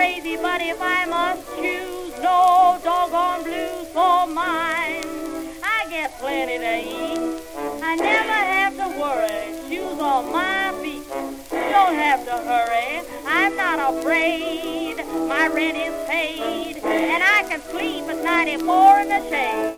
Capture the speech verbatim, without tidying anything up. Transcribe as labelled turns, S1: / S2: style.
S1: crazy, but if I must choose, no doggone blues for mine. I get plenty to eat. I never have to worry. Shoes on my feet. Don't have to hurry. I'm not afraid. My rent is paid, and I can sleep at ninety-four in the shade.